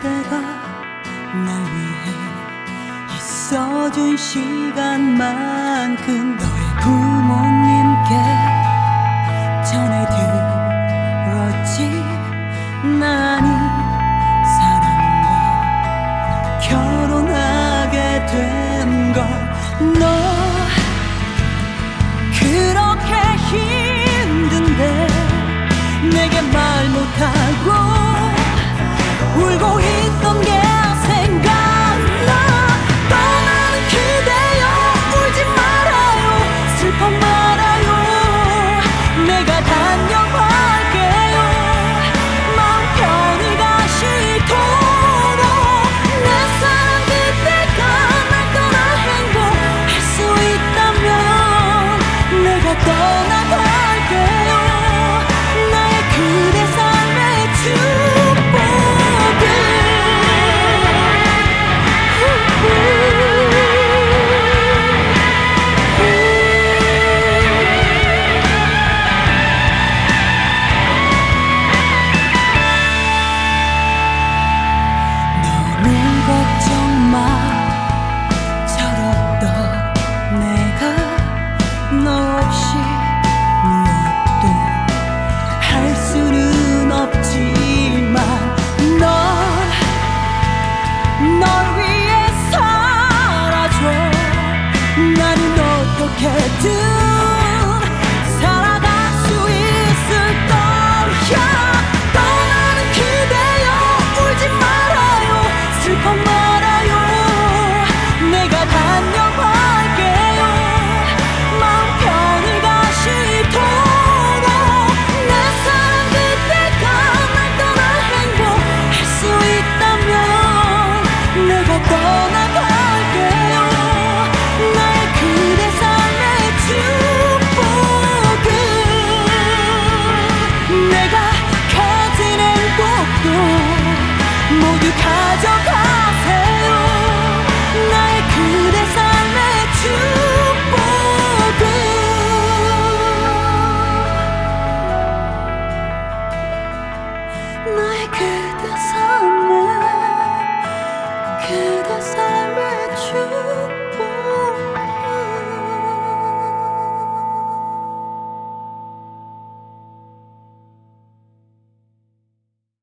그대가 날 위해 있어준 시간만큼 너의 부모님께 전해들었지. 난 이 사람과 결혼하게 된 걸. 너 그렇게 힘든데 내게 말 못하고 울고 있던 게 생각나. 떠나는 그대여 울지 말아요. 슬퍼 말아요. 내가 단념할게요. 마음 편히 가시도록. 내 사랑 그대가 날 떠나 행복할 수 있다면 내가 떠나갈게요. 나의 그대 삶의 축복을. 너무 걱정 마. 철없던 내가 너 없이 무엇도 할 수는 없지만 널 위해 살아줘. 나는 어떻게든 살아갈 수 있을 거야. 떠나는 그대여 울지 말아요. 슬퍼 말아요. 내가 단념할게요. 마음 편히 가시도록. 내 사랑 그대가 날 떠나 행복할 수 있다면 내가 떠나갈게요. 나의 그대 삶의 축복은 내가 가진 행복도 모두 가져가.